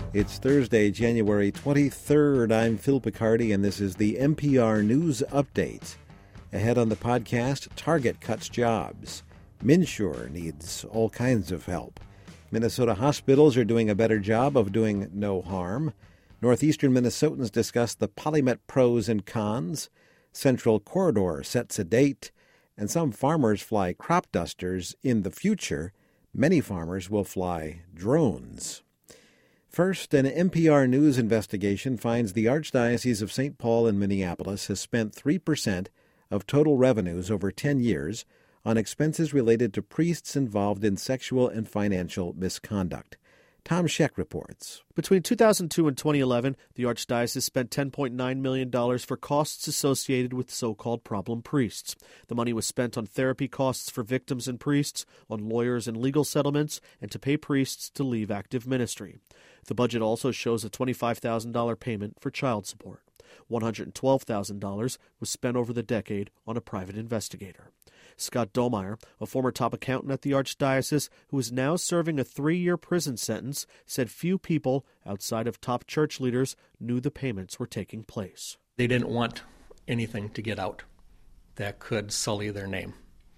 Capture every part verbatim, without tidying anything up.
It's Thursday, January twenty-third. I'm Phil Picardi, and this is the N P R News Update. Ahead on the podcast, Target cuts jobs. MNsure needs all kinds of help. Minnesota hospitals are doing a better job of doing no harm. Northeastern Minnesotans discuss the Polymet pros and cons. Central Corridor sets a date. And some farmers fly crop dusters in the future. Many farmers will fly drones. First, an N P R News investigation finds the Archdiocese of Saint Paul in Minneapolis has spent three percent of total revenues over ten years on expenses related to priests involved in sexual and financial misconduct. Tom Scheck reports. Between two thousand two and twenty eleven, the Archdiocese spent ten point nine million dollars for costs associated with so-called problem priests. The money was spent on therapy costs for victims and priests, on lawyers and legal settlements, and to pay priests to leave active ministry. The budget also shows a twenty-five thousand dollars payment for child support. one hundred twelve thousand dollars was spent over the decade on a private investigator. Scott Domeyer, a former top accountant at the Archdiocese who is now serving a three-year prison sentence, said few people outside of top church leaders knew the payments were taking place. They didn't want anything to get out that could sully their name,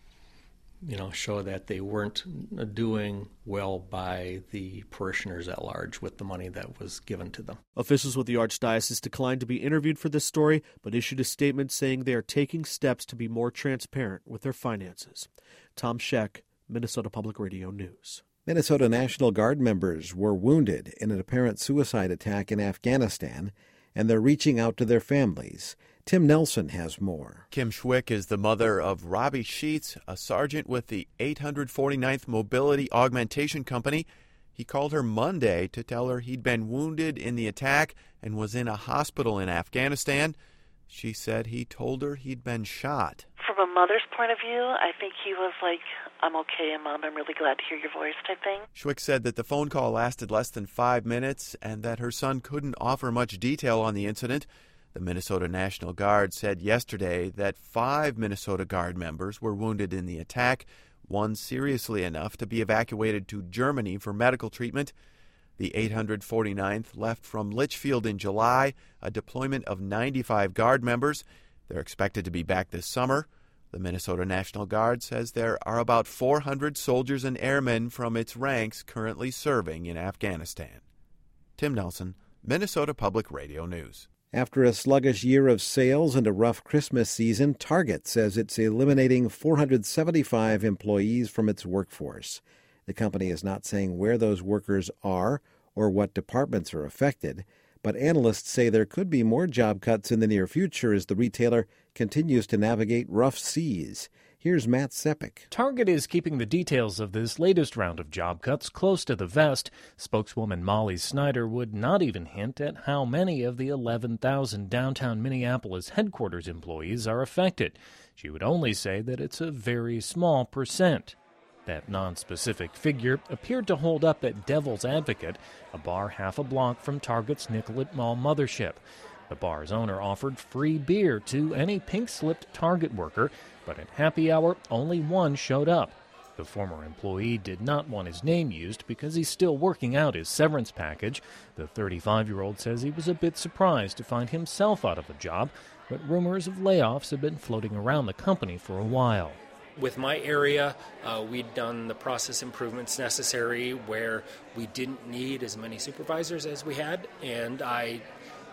you know, show that they weren't doing well by the parishioners at large with the money that was given to them. Officials with the Archdiocese declined to be interviewed for this story, but issued a statement saying they are taking steps to be more transparent with their finances. Tom Scheck, Minnesota Public Radio News. Minnesota National Guard members were wounded in an apparent suicide attack in Afghanistan, and they're reaching out to their families. Tim Nelson has more. Kim Schwick is the mother of Robbie Sheets, a sergeant with the eight hundred forty-ninth Mobility Augmentation Company. He called her Monday to tell her he'd been wounded in the attack and was in a hospital in Afghanistan. She said he told her he'd been shot. From a mother's point of view, I think he was like, I'm okay, Mom, I'm really glad to hear your voice type thing. Schwick said that the phone call lasted less than five minutes and that her son couldn't offer much detail on the incident. The Minnesota National Guard said yesterday that five Minnesota Guard members were wounded in the attack, one seriously enough to be evacuated to Germany for medical treatment. The eight hundred forty-ninth left from Litchfield in July, a deployment of ninety-five Guard members. They're expected to be back this summer. The Minnesota National Guard says there are about four hundred soldiers and airmen from its ranks currently serving in Afghanistan. Tim Nelson, Minnesota Public Radio News. After a sluggish year of sales and a rough Christmas season, Target says it's eliminating four hundred seventy-five employees from its workforce. The company is not saying where those workers are or what departments are affected, but analysts say there could be more job cuts in the near future as the retailer continues to navigate rough seas. Here's Matt Sepik. Target is keeping the details of this latest round of job cuts close to the vest. Spokeswoman Molly Snyder would not even hint at how many of the eleven thousand downtown Minneapolis headquarters employees are affected. She would only say that it's a very small percent. That nonspecific figure appeared to hold up at Devil's Advocate, a bar half a block from Target's Nicollet Mall mothership. The bar's owner offered free beer to any pink-slipped Target worker, but at happy hour, only one showed up. The former employee did not want his name used because he's still working out his severance package. The thirty-five-year-old says he was a bit surprised to find himself out of a job, but rumors of layoffs have been floating around the company for a while. With my area, uh, we'd done the process improvements necessary where we didn't need as many supervisors as we had, and I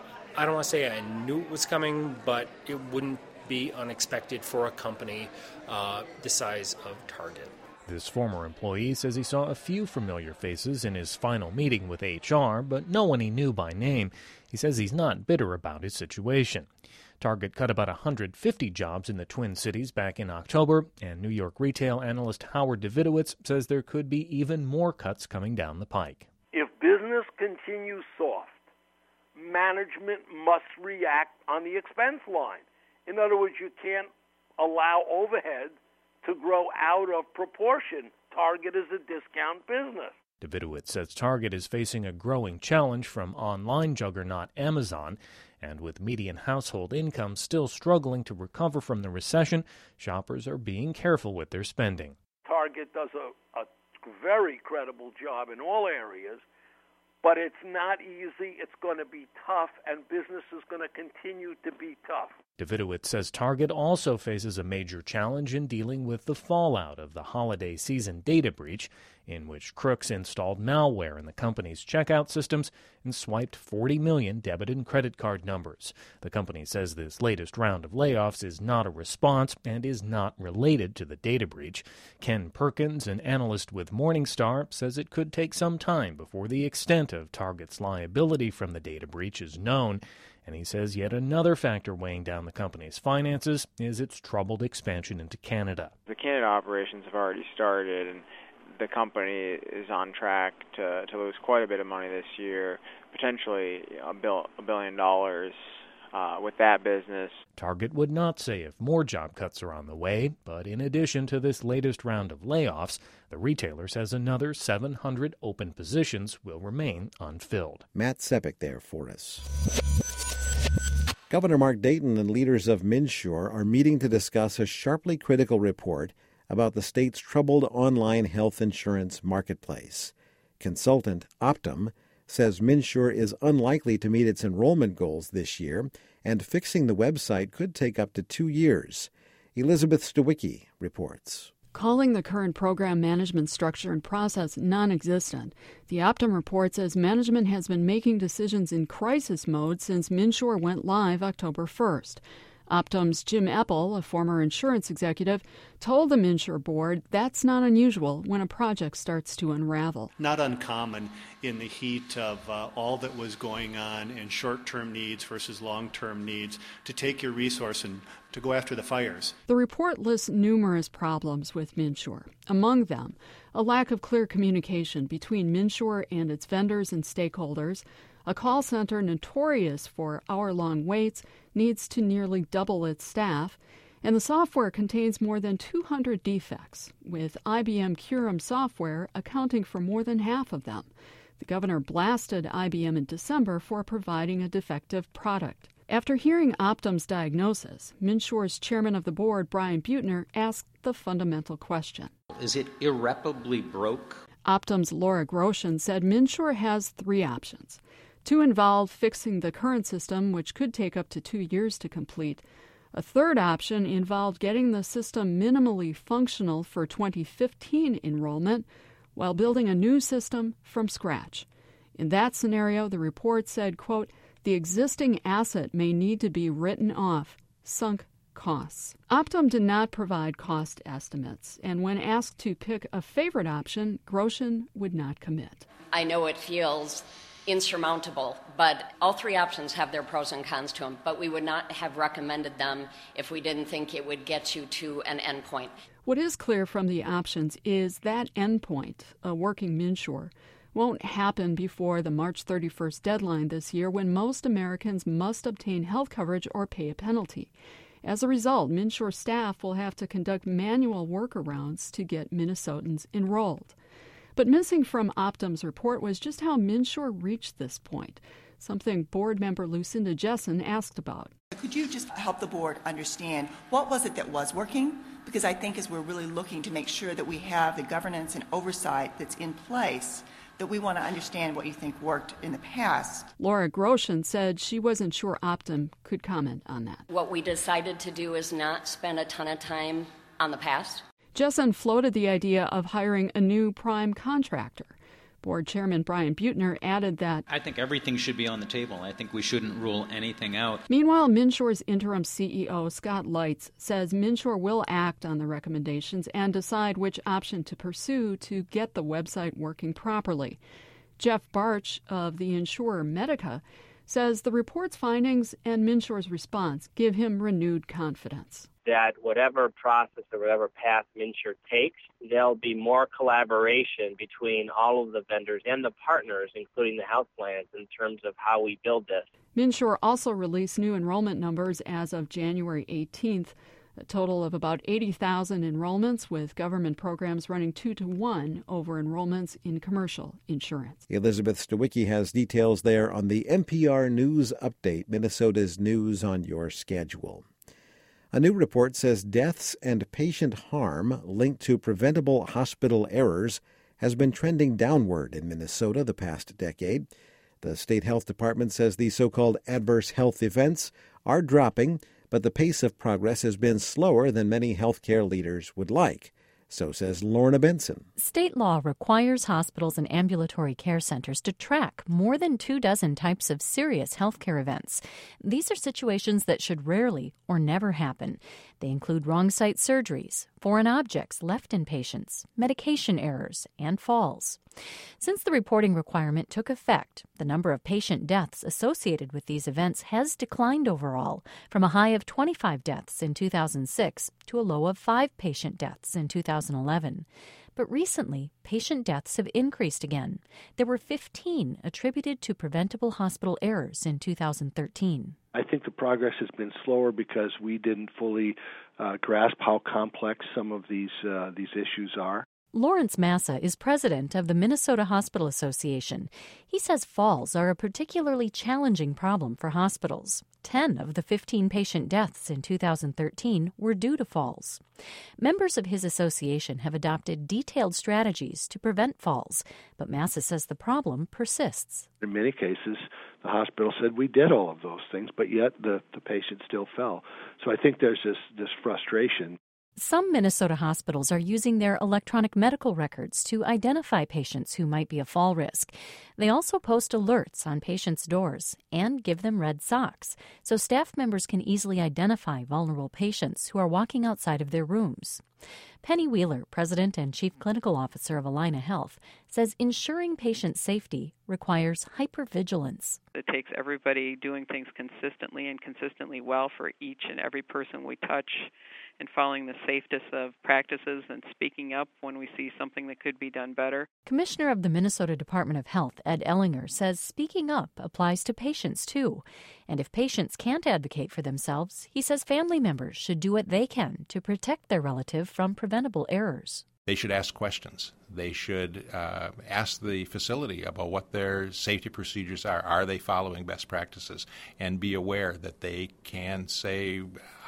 I don't want to say I knew it was coming, but it wouldn't be unexpected for a company uh, the size of Target. This former employee says he saw a few familiar faces in his final meeting with H R, but no one he knew by name. He says he's not bitter about his situation. Target cut about one hundred fifty jobs in the Twin Cities back in October, and New York retail analyst Howard Davidowitz says there could be even more cuts coming down the pike. If business continues soft, management must react on the expense line. In other words, you can't allow overhead to grow out of proportion. Target is a discount business. Davidowitz says Target is facing a growing challenge from online juggernaut Amazon, and with median household income still struggling to recover from the recession, shoppers are being careful with their spending. Target does a, a very credible job in all areas, but it's not easy. It's going to be tough, and business is going to continue to be tough. Davidowitz says Target also faces a major challenge in dealing with the fallout of the holiday season data breach, in which crooks installed malware in the company's checkout systems and swiped forty million debit and credit card numbers. The company says this latest round of layoffs is not a response and is not related to the data breach. Ken Perkins, an analyst with Morningstar, says it could take some time before the extent of Target's liability from the data breach is known. And he says yet another factor weighing down the company's finances is its troubled expansion into Canada. The Canada operations have already started, and the company is on track to, to lose quite a bit of money this year, potentially a, bill, a billion dollars uh, with that business. Target would not say if more job cuts are on the way, but in addition to this latest round of layoffs, the retailer says another seven hundred open positions will remain unfilled. Matt Sepik there for us. Governor Mark Dayton and leaders of MNsure are meeting to discuss a sharply critical report about the state's troubled online health insurance marketplace. Consultant Optum says MNsure is unlikely to meet its enrollment goals this year, and fixing the website could take up to two years. Elizabeth Stawicki reports. Calling the current program management structure and process non-existent, the Optum report says management has been making decisions in crisis mode since MNsure went live October first. Optum's Jim Eppel, a former insurance executive, told the MNsure board that's not unusual when a project starts to unravel. Not uncommon in the heat of uh, all that was going on in short-term needs versus long-term needs to take your resource and to go after the fires. The report lists numerous problems with MNsure. Among them, a lack of clear communication between MNsure and its vendors and stakeholders. A call center notorious for hour-long waits needs to nearly double its staff, and the software contains more than two hundred defects, with I B M Curum software accounting for more than half of them. The governor blasted I B M in December for providing a defective product. After hearing Optum's diagnosis, MNsure's chairman of the board, Brian Buettner, asked the fundamental question. Is it irreparably broke? Optum's Laura Groshin said MNsure has three options. Two involve fixing the current system, which could take up to two years to complete. A third option involved getting the system minimally functional for twenty fifteen enrollment while building a new system from scratch. In that scenario, the report said, quote, the existing asset may need to be written off, sunk costs. Optum did not provide cost estimates, and when asked to pick a favorite option, Groshin would not commit. I know it feels insurmountable, but all three options have their pros and cons to them, but we would not have recommended them if we didn't think it would get you to an endpoint. What is clear from the options is that endpoint, a working MNsure, won't happen before the March thirty-first deadline this year, when most Americans must obtain health coverage or pay a penalty. As a result, MNsure staff will have to conduct manual workarounds to get Minnesotans enrolled. But missing from Optum's report was just how MNsure reached this point, something board member Lucinda Jessen asked about. Could you just help the board understand what was it that was working? Because I think as we're really looking to make sure that we have the governance and oversight that's in place, that we want to understand what you think worked in the past. Laura Groshin said she wasn't sure Optum could comment on that. What we decided to do is not spend a ton of time on the past. Jessen floated the idea of hiring a new prime contractor. Board Chairman Brian Buettner added that, I think everything should be on the table. I think we shouldn't rule anything out. Meanwhile, MNsure's interim C E O, Scott Leitz, says MNsure will act on the recommendations and decide which option to pursue to get the website working properly. Jeff Barch of the insurer Medica says the report's findings and MNsure's response give him renewed confidence. That whatever process or whatever path MNsure takes, there'll be more collaboration between all of the vendors and the partners, including the health plans, in terms of how we build this. MNsure also released new enrollment numbers as of January eighteenth, a total of about eighty thousand enrollments, with government programs running two to one over enrollments in commercial insurance. Elizabeth Stawicki has details there on the N P R News Update, Minnesota's news on your schedule. A new report says deaths and patient harm linked to preventable hospital errors has been trending downward in Minnesota the past decade. The state health department says these so-called adverse health events are dropping, but the pace of progress has been slower than many healthcare leaders would like. So says Lorna Benson. State law requires hospitals and ambulatory care centers to track more than two dozen types of serious healthcare events. These are situations that should rarely or never happen. They include wrong site surgeries, foreign objects left in patients, medication errors, and falls. Since the reporting requirement took effect, the number of patient deaths associated with these events has declined overall, from a high of twenty-five deaths in two thousand six to a low of five patient deaths in two thousand eleven. But recently, patient deaths have increased again. There were fifteen attributed to preventable hospital errors in two thousand thirteen. I think the progress has been slower because we didn't fully uh, grasp how complex some of these uh, these issues are. Lawrence Massa is president of the Minnesota Hospital Association. He says falls are a particularly challenging problem for hospitals. Ten of the fifteen patient deaths in two thousand thirteen were due to falls. Members of his association have adopted detailed strategies to prevent falls, but Massa says the problem persists. In many cases, the hospital said we did all of those things, but yet the, the patient still fell. So I think there's this, this frustration. Some Minnesota hospitals are using their electronic medical records to identify patients who might be a fall risk. They also post alerts on patients' doors and give them red socks, so staff members can easily identify vulnerable patients who are walking outside of their rooms. Penny Wheeler, president and chief clinical officer of Allina Health, says ensuring patient safety requires hypervigilance. It takes everybody doing things consistently and consistently well for each and every person we touch, and following the safest of practices and speaking up when we see something that could be done better. Commissioner of the Minnesota Department of Health, Ed Ellinger, says speaking up applies to patients, too. And if patients can't advocate for themselves, he says family members should do what they can to protect their relative from preventable errors. They should ask questions. They should uh, ask the facility about what their safety procedures are. Are they following best practices? And be aware that they can say,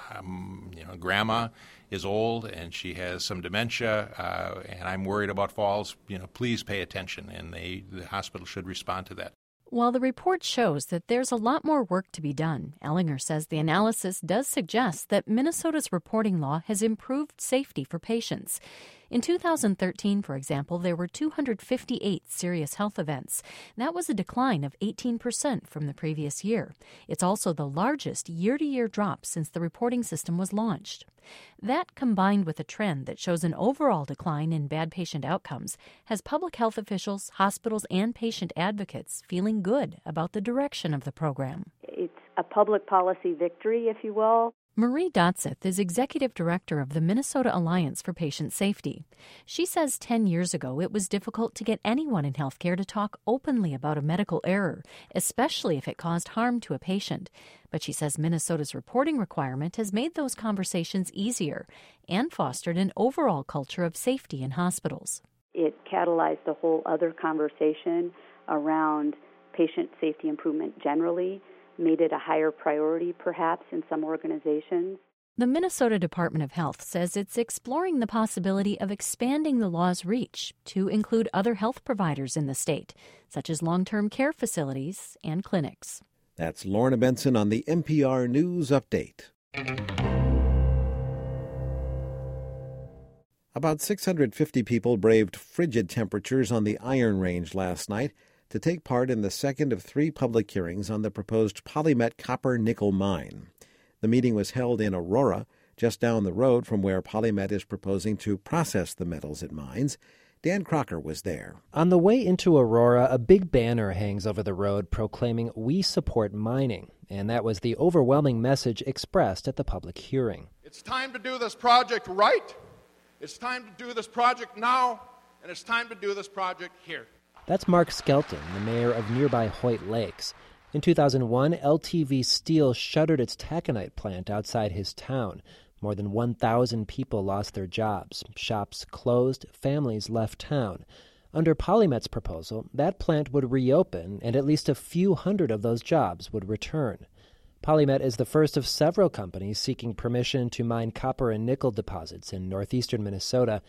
um, you know, Grandma is old and she has some dementia, uh, and I'm worried about falls. You know, please pay attention, and they, the hospital should respond to that. While the report shows that there's a lot more work to be done, Ellinger says the analysis does suggest that Minnesota's reporting law has improved safety for patients. In two thousand thirteen, for example, there were two hundred fifty-eight serious health events. That was a decline of eighteen percent from the previous year. It's also the largest year-to-year drop since the reporting system was launched. That, combined with a trend that shows an overall decline in bad patient outcomes, has public health officials, hospitals, and patient advocates feeling good about the direction of the program. It's a public policy victory, if you will. Marie Dotseth is executive director of the Minnesota Alliance for Patient Safety. She says ten years ago it was difficult to get anyone in healthcare to talk openly about a medical error, especially if it caused harm to a patient. But she says Minnesota's reporting requirement has made those conversations easier and fostered an overall culture of safety in hospitals. It catalyzed a whole other conversation around patient safety improvement generally, made it a higher priority, perhaps, in some organizations. The Minnesota Department of Health says it's exploring the possibility of expanding the law's reach to include other health providers in the state, such as long-term care facilities and clinics. That's Lorna Benson on the N P R News Update. About six hundred fifty people braved frigid temperatures on the Iron Range last night to take part in the second of three public hearings on the proposed PolyMet copper-nickel mine. The meeting was held in Aurora, just down the road from where PolyMet is proposing to process the metals it mines. Dan Crocker was there. On the way into Aurora, a big banner hangs over the road proclaiming, "We support mining," and that was the overwhelming message expressed at the public hearing. It's time to do this project right. It's time to do this project now, and it's time to do this project here. That's Mark Skelton, the mayor of nearby Hoyt Lakes. In two thousand one, L T V Steel shuttered its taconite plant outside his town. More than one thousand people lost their jobs. Shops closed, families left town. Under PolyMet's proposal, that plant would reopen, and at least a few hundred of those jobs would return. PolyMet is the first of several companies seeking permission to mine copper and nickel deposits in northeastern Minnesota.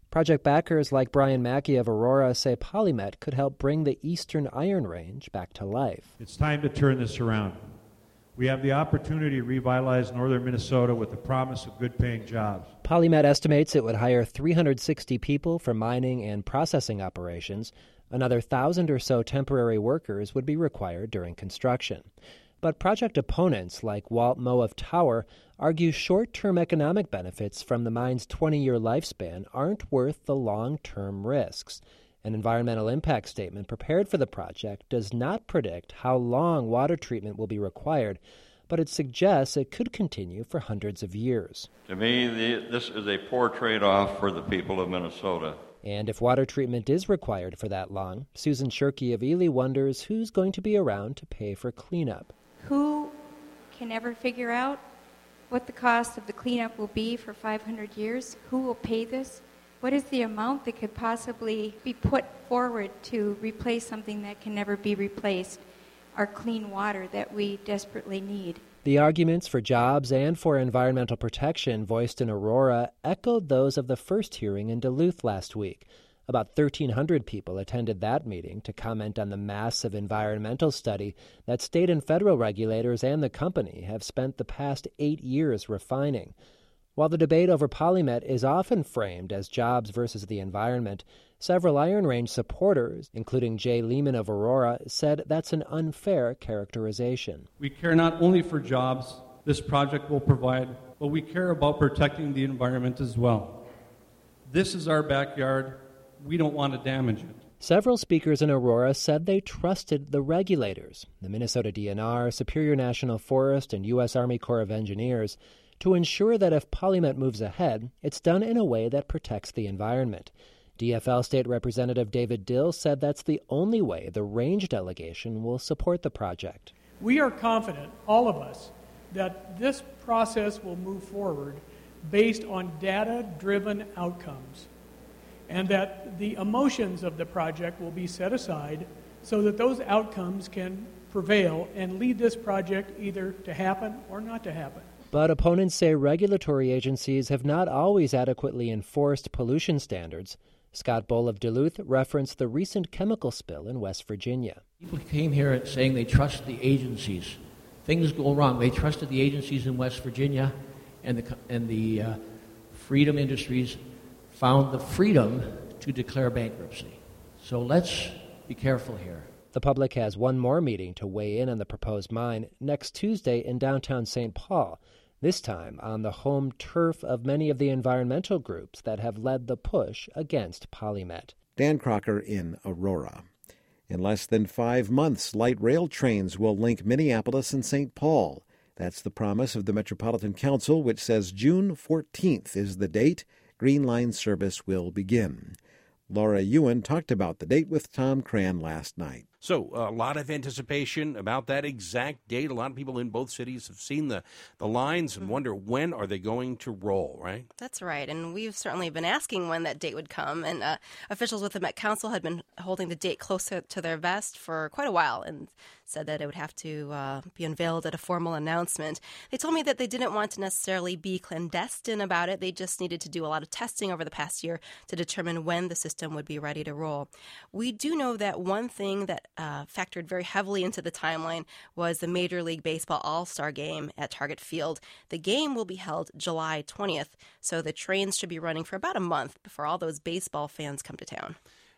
Project backers like Brian Mackey of Aurora say PolyMet could help bring the Eastern Iron Range back to life. It's time to turn this around. We have the opportunity to revitalize northern Minnesota with the promise of good-paying jobs. PolyMet estimates it would hire three hundred sixty people for mining and processing operations. Another one thousand or so temporary workers would be required during construction. But project opponents like Walt Moe of Tower argue short-term economic benefits from the mine's twenty-year lifespan aren't worth the long-term risks. An environmental impact statement prepared for the project does not predict how long water treatment will be required, but it suggests it could continue for hundreds of years. To me, the, this is a poor trade-off for the people of Minnesota. And if water treatment is required for that long, Susan Shirkey of Ely wonders who's going to be around to pay for cleanup. Who can ever figure out what the cost of the cleanup will be for five hundred years? Who will pay this? What is the amount that could possibly be put forward to replace something that can never be replaced, our clean water that we desperately need? The arguments for jobs and for environmental protection voiced in Aurora echoed those of the first hearing in Duluth last week. About thirteen hundred people attended that meeting to comment on the massive environmental study that state and federal regulators and the company have spent the past eight years refining. While the debate over PolyMet is often framed as jobs versus the environment, several Iron Range supporters, including Jay Lehman of Aurora, said that's an unfair characterization. We care not only for jobs this project will provide, but we care about protecting the environment as well. This is our backyard. We don't want to damage it. Several speakers in Aurora said they trusted the regulators, the Minnesota D N R, Superior National Forest, and U S Army Corps of Engineers, to ensure that if PolyMet moves ahead, it's done in a way that protects the environment. D F L State Representative David Dill said that's the only way the range delegation will support the project. We are confident, all of us, that this process will move forward based on data-driven outcomes, and that the emotions of the project will be set aside so that those outcomes can prevail and lead this project either to happen or not to happen. But opponents say regulatory agencies have not always adequately enforced pollution standards. Scott Bohl of Duluth referenced the recent chemical spill in West Virginia. People came here saying they trust the agencies. Things go wrong. They trusted the agencies in West Virginia, and the, and the uh, Freedom Industries found the freedom to declare bankruptcy. So let's be careful here. The public has one more meeting to weigh in on the proposed mine next Tuesday in downtown Saint Paul, this time on the home turf of many of the environmental groups that have led the push against PolyMet. Dan Crocker in Aurora. In less than five months, light rail trains will link Minneapolis and Saint Paul. That's the promise of the Metropolitan Council, which says June fourteenth is the date Green Line service will begin. Laura Ewan talked about the date with Tom Cran last night. So a lot of anticipation about that exact date. A lot of people in both cities have seen the, the lines and wonder when are they going to roll, right? That's right. And we've certainly been asking when that date would come. And uh, officials with the Met Council had been holding the date closer to their vest for quite a while and said that it would have to uh, be unveiled at a formal announcement. They told me that they didn't want to necessarily be clandestine about it. They just needed to do a lot of testing over the past year to determine when the system would be ready to roll. We do know that one thing that Uh, factored very heavily into the timeline was the Major League Baseball All-Star Game at Target Field. The game will be held July twentieth, so the trains should be running for about a month before all those baseball fans come to town.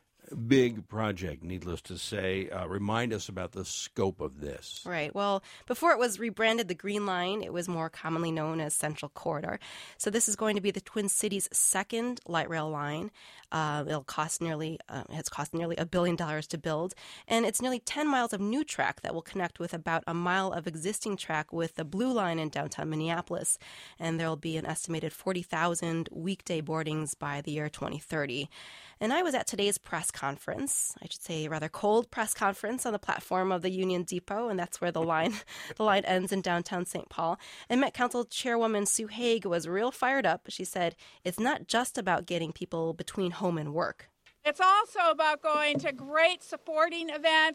Big project, needless to say. Uh, remind us about the scope of this. Right. Well, before it was rebranded the Green Line, it was more commonly known as Central Corridor. So this is going to be the Twin Cities' second light rail line. Uh, it'll cost nearly uh, it's cost nearly a billion dollars to build, and it's nearly ten miles of new track that will connect with about a mile of existing track with the Blue Line in downtown Minneapolis. And there will be an estimated forty thousand weekday boardings by the year twenty thirty. And I was at today's press conference, I should say a rather cold press conference on the platform of the Union Depot, and that's where the line the line ends in downtown Saint Paul. And Met Council Chairwoman Sue Haig was real fired up. She said, it's not just about getting people between home and work. It's also about going to great supporting events,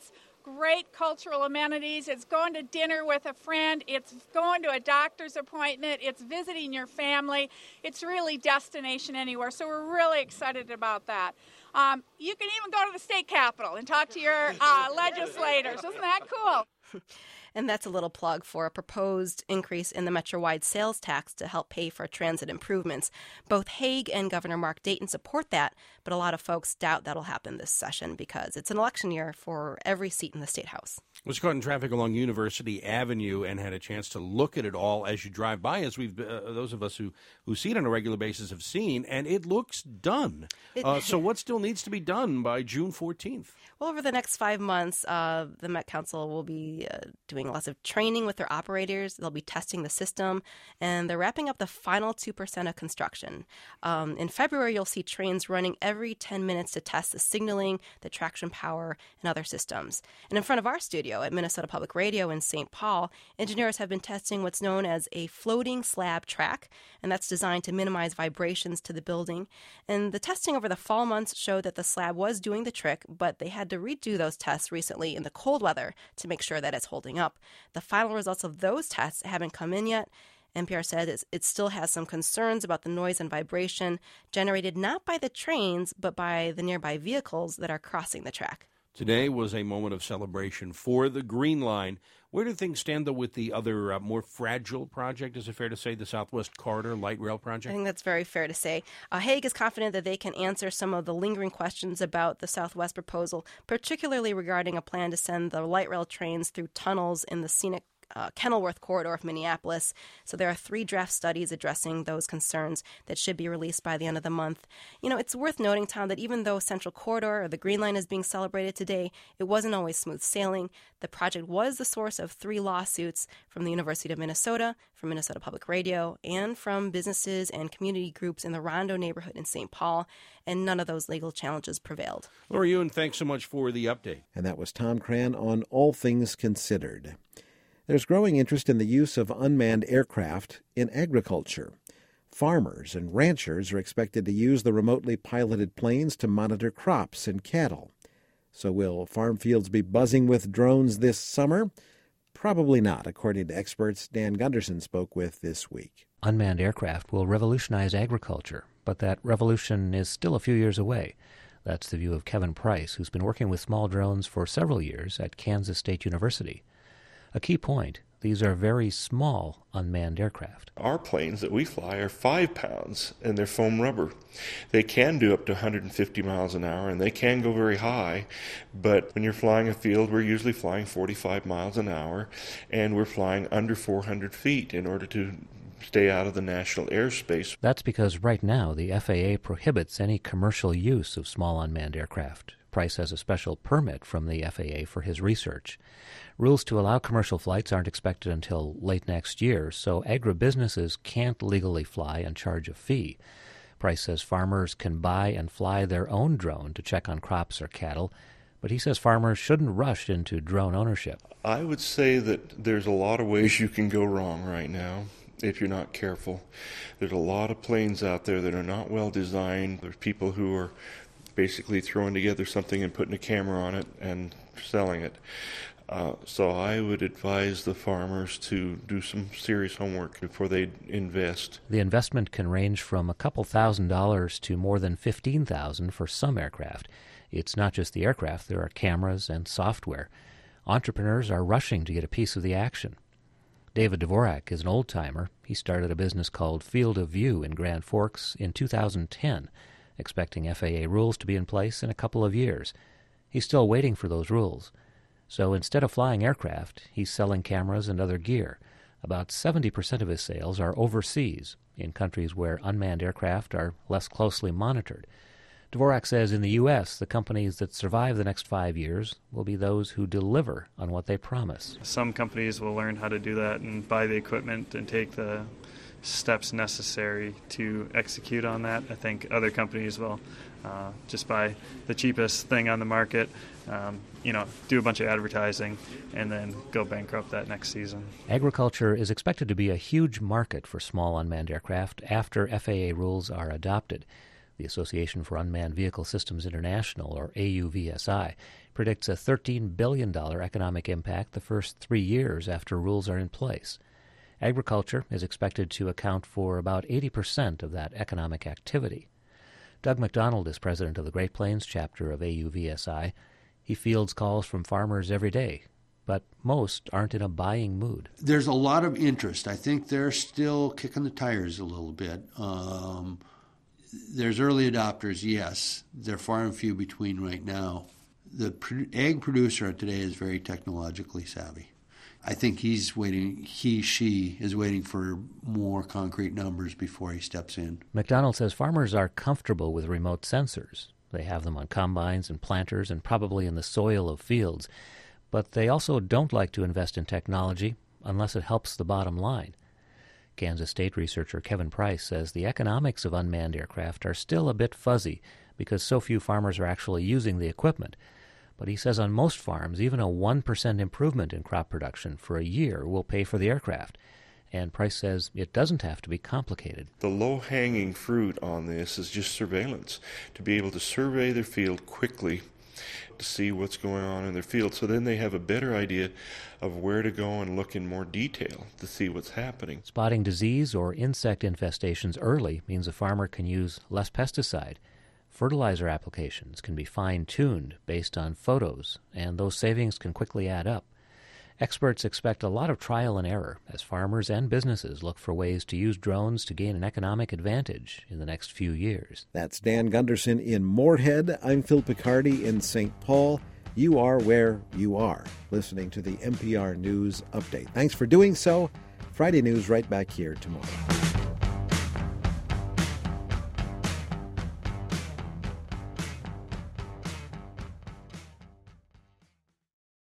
great cultural amenities. It's going to dinner with a friend. It's going to a doctor's appointment. It's visiting your family. It's really destination anywhere. So we're really excited about that. Um, you can even go to the state capitol and talk to your uh, legislators. Isn't that cool? And that's a little plug for a proposed increase in the Metro-wide sales tax to help pay for transit improvements. Both Hague and Governor Mark Dayton support that, but a lot of folks doubt that'll happen this session because it's an election year for every seat in the State House. Was caught in traffic along University Avenue and had a chance to look at it all as you drive by, as we've uh, those of us who, who see it on a regular basis have seen, and it looks done. It, uh, so what still needs to be done by June fourteenth? Well, over the next five months, uh, the Met Council will be uh, doing lots of training with their operators. They'll be testing the system, and they're wrapping up the final two percent of construction. Um, in February, you'll see trains running every ten minutes to test the signaling, the traction power, and other systems. And in front of our studio at Minnesota Public Radio in Saint Paul, engineers have been testing what's known as a floating slab track, and that's designed to minimize vibrations to the building. And the testing over the fall months showed that the slab was doing the trick, but they had to redo those tests recently in the cold weather to make sure that it's holding up. The final results of those tests haven't come in yet. N P R said it still has some concerns about the noise and vibration generated not by the trains, but by the nearby vehicles that are crossing the track. Today was a moment of celebration for the Green Line. Where do things stand, though, with the other uh, more fragile project? Is it fair to say the Southwest Corridor Light Rail project? I think that's very fair to say. Uh, Hague is confident that they can answer some of the lingering questions about the Southwest proposal, particularly regarding a plan to send the light rail trains through tunnels in the scenic Uh, Kenilworth corridor of Minneapolis. So there are three draft studies addressing those concerns that should be released by the end of the month. You know, it's worth noting, Tom, that even though Central Corridor or the Green Line is being celebrated today, it wasn't always smooth sailing. The project was the source of three lawsuits from the University of Minnesota, from Minnesota Public Radio, and from businesses and community groups in the Rondo neighborhood in Saint Paul, and none of those legal challenges prevailed. Laura Ewan, thanks so much for the update. And that was Tom Cran on All Things Considered. There's growing interest in the use of unmanned aircraft in agriculture. Farmers and ranchers are expected to use the remotely piloted planes to monitor crops and cattle. So will farm fields be buzzing with drones this summer? Probably not, according to experts Dan Gunderson spoke with this week. Unmanned aircraft will revolutionize agriculture, but that revolution is still a few years away. That's the view of Kevin Price, who's been working with small drones for several years at Kansas State University. A key point, these are very small unmanned aircraft. Our planes that we fly are five pounds, and they're foam rubber. They can do up to one hundred fifty miles an hour, and they can go very high, but when you're flying a field, we're usually flying forty-five miles an hour, and we're flying under four hundred feet in order to stay out of the national airspace. That's because right now the F A A prohibits any commercial use of small unmanned aircraft. Price has a special permit from the F A A for his research. Rules to allow commercial flights aren't expected until late next year, so agribusinesses can't legally fly and charge a fee. Price says farmers can buy and fly their own drone to check on crops or cattle, but he says farmers shouldn't rush into drone ownership. I would say that there's a lot of ways you can go wrong right now if you're not careful. There's a lot of planes out there that are not well designed. There's people who are basically throwing together something and putting a camera on it and selling it. Uh, so I would advise the farmers to do some serious homework before they invest. The investment can range from a couple thousand dollars to more than fifteen thousand dollars for some aircraft. It's not just the aircraft, there are cameras and software. Entrepreneurs are rushing to get a piece of the action. David Dvorak is an old-timer. He started a business called Field of View in Grand Forks in two thousand ten, expecting F A A rules to be in place in a couple of years. He's still waiting for those rules. So instead of flying aircraft, he's selling cameras and other gear. About seventy percent of his sales are overseas, in countries where unmanned aircraft are less closely monitored. Dvorak says in the U S, the companies that survive the next five years will be those who deliver on what they promise. Some companies will learn how to do that and buy the equipment and take the steps necessary to execute on that. I think other companies will uh, just buy the cheapest thing on the market, um, you know, do a bunch of advertising, and then go bankrupt that next season. Agriculture is expected to be a huge market for small unmanned aircraft after F A A rules are adopted. The Association for Unmanned Vehicle Systems International, or A U V S I, predicts a thirteen billion dollars economic impact the first three years after rules are in place. Agriculture is expected to account for about eighty percent of that economic activity. Doug McDonald is president of the Great Plains chapter of A U V S I. He fields calls from farmers every day, but most aren't in a buying mood. There's a lot of interest. I think they're still kicking the tires a little bit. Um, there's early adopters, yes. They're far and few between right now. The pro- ag producer today is very technologically savvy. I think he's waiting, he, she is waiting for more concrete numbers before he steps in. McDonald says farmers are comfortable with remote sensors. They have them on combines and planters and probably in the soil of fields. But they also don't like to invest in technology unless it helps the bottom line. Kansas State researcher Kevin Price says the economics of unmanned aircraft are still a bit fuzzy because so few farmers are actually using the equipment. But he says on most farms, even a one percent improvement in crop production for a year will pay for the aircraft. And Price says it doesn't have to be complicated. The low-hanging fruit on this is just surveillance, to be able to survey their field quickly, to see what's going on in their field, so then they have a better idea of where to go and look in more detail to see what's happening. Spotting disease or insect infestations early means a farmer can use less pesticide. Fertilizer applications can be fine-tuned based on photos, and those savings can quickly add up. Experts expect a lot of trial and error as farmers and businesses look for ways to use drones to gain an economic advantage in the next few years. That's Dan Gunderson in Moorhead. I'm Phil Picardi in Saint Paul. You are where you are, listening to the N P R News Update. Thanks for doing so. Friday News right back here tomorrow.